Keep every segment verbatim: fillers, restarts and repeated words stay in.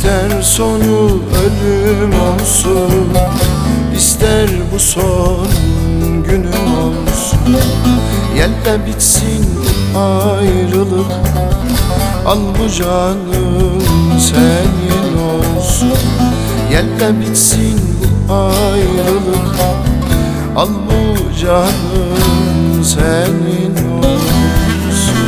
İster sonu ölüm olsun, ister bu son günüm olsun. Yelle bitsin bu ayrılık, al bu canım senin olsun. Yelle bitsin bu ayrılık, al bu canım senin olsun.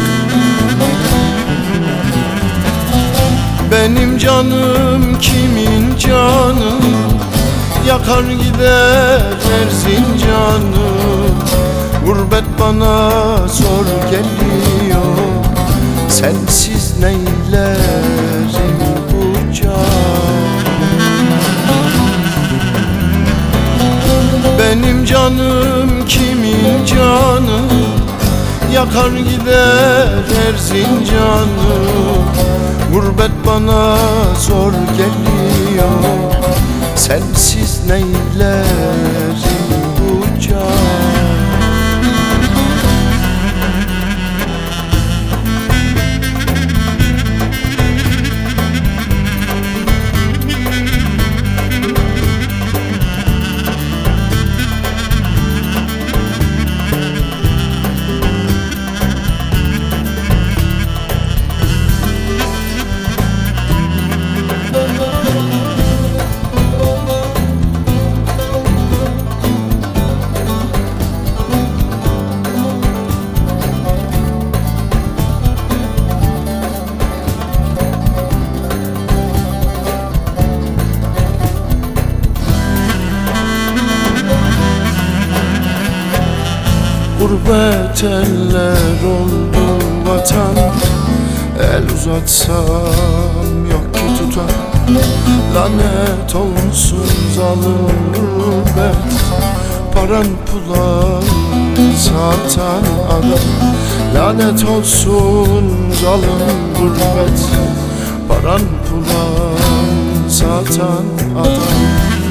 Benim canım kimin canı, yakar gider her zincanı. Gurbet bana zor geliyor, sensiz neylerim bu can. Benim canım kimin canı, yakar gider her zincanı. Gurbet bana zor geliyor, sensiz neylerim bu can. Gurbet eller oldu vatan, el uzatsam yok ki tutan. Lanet olsun zalim gurbet, paran pulan satan adam. Lanet olsun zalim gurbet, paran pulan satan adam.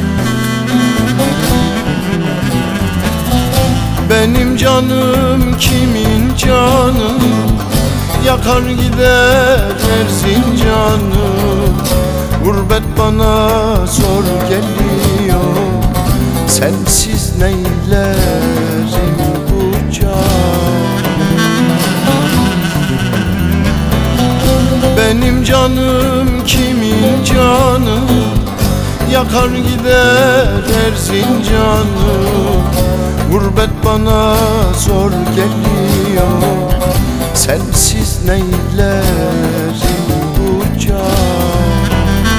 Benim canım kimin canı, yakar gider her zincanı. Gurbet bana zor geliyor, sensiz neylerim bu can. Benim canım kimin canı, yakar gider her zincanı. Gurbet bana zor geliyor, sensiz neylerim bu can.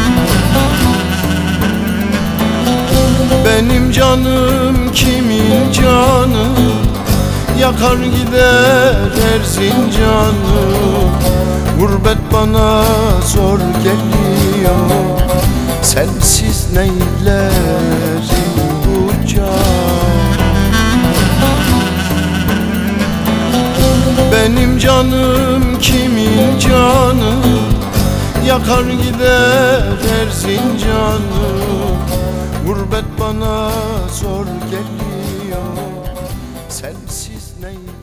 Benim canım kimin canı, yakar gider her zincanı. Gurbet bana zor geliyor, sensiz neylerim bu can. Benim canım kimin canı, yakar gider her zincanı. Gurbet bana zor geliyor, sensiz neylerim.